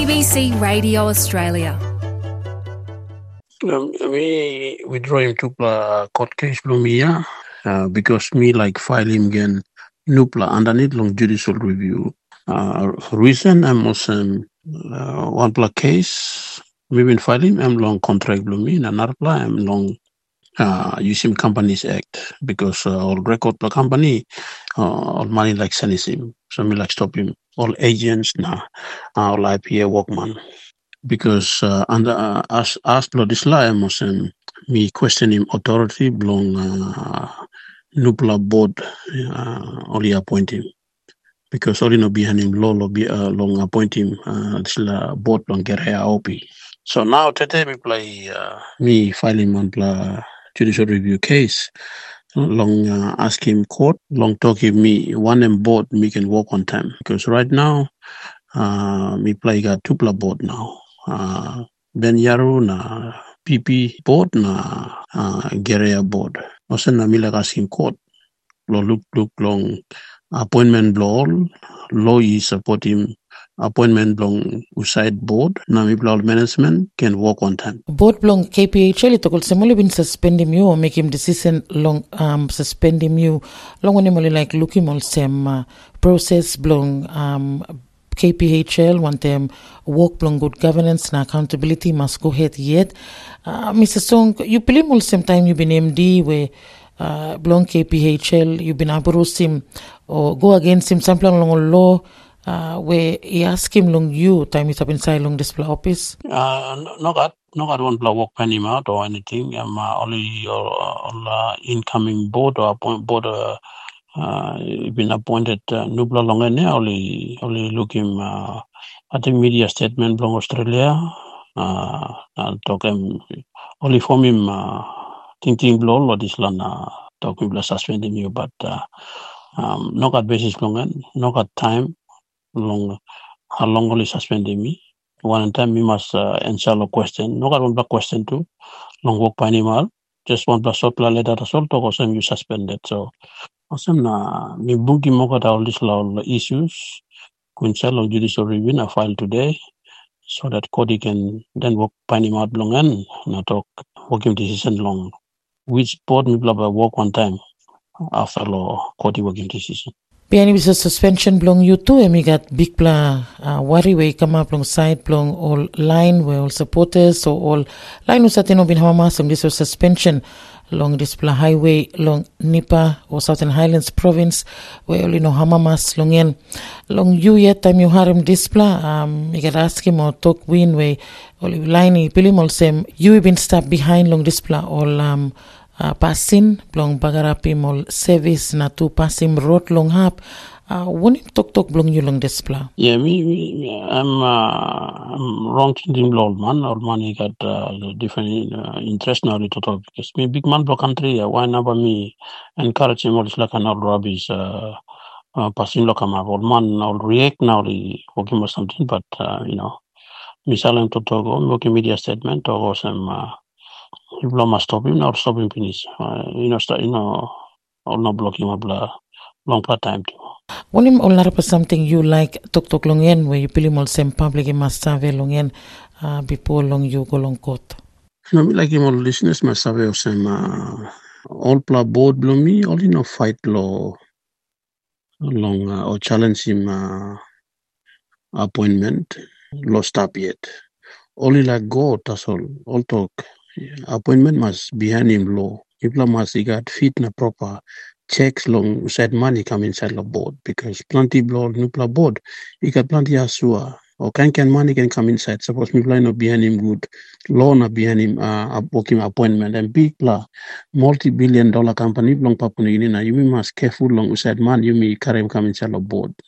ABC Radio Australia. We withdraw him to court case Lumia because me like file him again Nupla underneath long judicial review. Reason I'm also one pla case we been filing I'm long contract Lumi and another pla I'm long using Companies Act because all record the company all money like send him so me like stop him all agents all IPA workman. Because under as Lodisla Emerson, me question him authority belong Nupla board only appoint him. Because only no behind him law long appoint him this board long get here OP. So now today we play me filing on judicial review case. Long ask him court, long talk him me one and board me can work on time. Because right now me play got two board now. Ben Yaru na PP board na Gerea board. Also na mila asking court. Look long appointment law is support him appointment long side board na mipla management can work on time. Board long KPHL ito kung semuli bin suspend him you or make him decision long suspend him you long when him like look him all same process long KPHL want them work long good governance and accountability must go ahead yet. Mr. Song, you believe all same time you been MD where belong KPHL, you been abuse him or go against him something along law where he ask him long you time it up inside long display office? Not one work pen him out or anything. I'm only incoming board or appoint board been appointed Nubla Longene only look him I think media statement from Australia talk him only form him thinking blow or this land talk him suspending you but not at basis longen not at time long how long only suspending me one time we must answer a question not at one question too long work animal just one plus short letter assault or some you suspended so awesome na mi bunki moka all this law issues kunsel on judicial review na file today so that Cody can then work him out long and na talk working decision long which board me blabber work one time after law Cody working decision. Piani bisa suspension belong you too and we got big worry way come up long side belong all line where all supporters or all line usatin bin hamama some this was suspension along this highway long Nipa or Southern Highlands province where only no hamamas long in long you yet time you harem this you get ask him or talk win way only line pilimol same you been stuck behind long this all passing long bagarapim all service na to passing road long hap when talk belong you long this yeah me I'm wrong thinking all man he got different interest now to talk because me big man block country why never me encourage him all this like an old rubbish passing look all man all react now the working or something but me selling to talk working media statement or some if law must stop him not stop him finish or not blocking up long part time too. When him all something you like talk longen where you pilim all same public must have longen before long you go long court. No, me like him all listeners must have some all board below me only no fight law long or challenge him appointment law stop yet. Only like go that's all talk. Appointment must behind him law. People must he got fit na proper checks long said money come inside the board because plenty blow nupla board he got plenty asua or can money can come inside suppose me line not behind him good law not behind him working appointment and big multi-billion-dollar company long papuni na you must careful long said man you may carry him come inside the board